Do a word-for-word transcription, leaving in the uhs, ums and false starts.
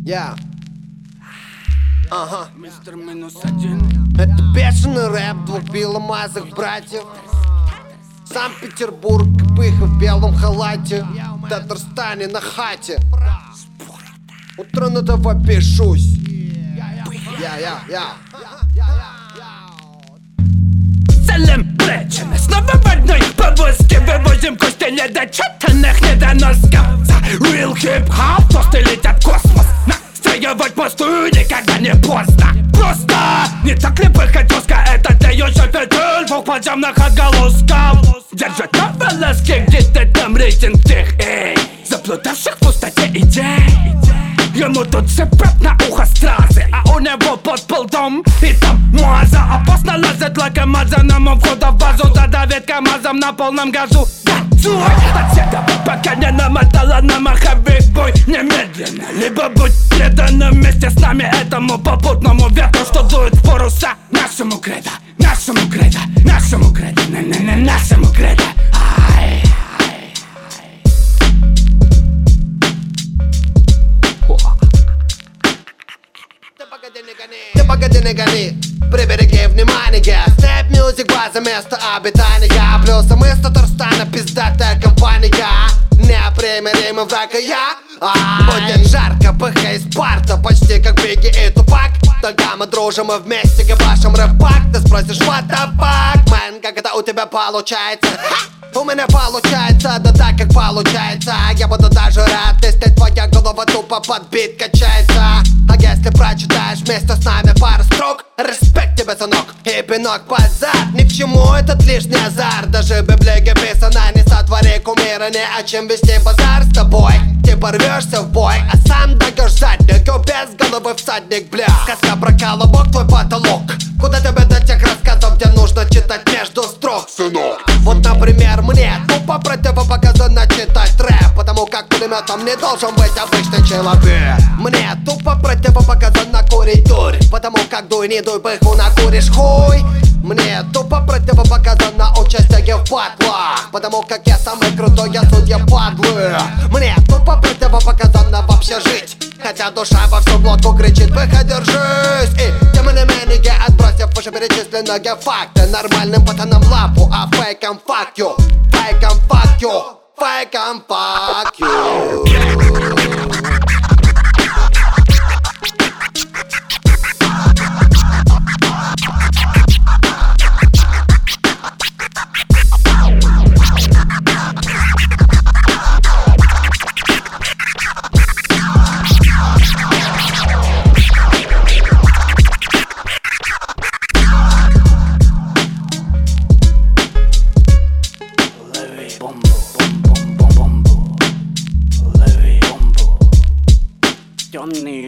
Я Ага. Мистер минус один. Это бешеный рэп двух беломазых братьев. Санкт-Петербург, пыха в белом халате. В Татарстане на хате. Утро на того пишусь. Я, я, я. Целым плечами, снова в одной повозке вывозим кости недочетанных недоносков. За real hip-hop тосты летят в космос. Настраивать мосту никогда не поздно. Просто не так ли пыхотёзка, это для еще петель двух подземных отголосков. Держат на волоске где-то там рейтинг тех, эй, заплутавших в пустоте идей. Ему тут цепят на ухо стразы, а у него под полдом и там маза. Опасно лазать лакомазанному входа в базу. Задавит КамАЗом на полном газу. Газуй! Отсюда пока не намотала на маховик бой. Немедленно, либо будь преданным вместе с нами этому попутному ветру, что дует в паруса. Нашему кредо, нашему кредо, нашему кредо, на-на-на, нашему кредо. Ай. Ты погоди, не гони, прибереги внимание. Снэп Мьюзик, база, место обитания. Плюс мы с Татарстана, пиздатая компания. Непримиримый враг и я. Будет жарко, пыха и Спарта, почти как Бигги и Тупак. Только мы дружим и вместе гибашим рэп-пак. Ты спросишь, what the fuck, man, как это у тебя получается? У меня получается, да так как получается. Я буду даже рад, если твоя голова тупо под бит качается. А если прочитаешь вместе с нами пару строк, респект тебе, сынок, и пинок под зад. Ни к чему этот лишний азарт. Даже в Библии писано: не сотвори кумира, не о чем вести базар с тобой. Ты порвешься в бой, а сам даешь заднику без головы всадник, бля. Сказка про колобок, твой потолок. Куда тебе до тех рассказов, где нужно читать между строк, сынок? Вот, например, мне тупо противопоказано читать рэп, потому как пулеметом не должен быть обычный человек. Мне тупо противопоказано курить дурь, потому как дуй не дуй, пыху накуришь хуй. Мне тупо противопоказано участие в батлах, потому как я самый крутой, я судья падлы. Мне тупо противопоказано вообще жить, хотя душа во всю глотку кричит: пыха, держись! И тем не менее, отбросив вышеперечисленные факты, нормальным пацанам лапу, а фейкам fuck you, фейкам fuck you, фейкам fuck you. Johnny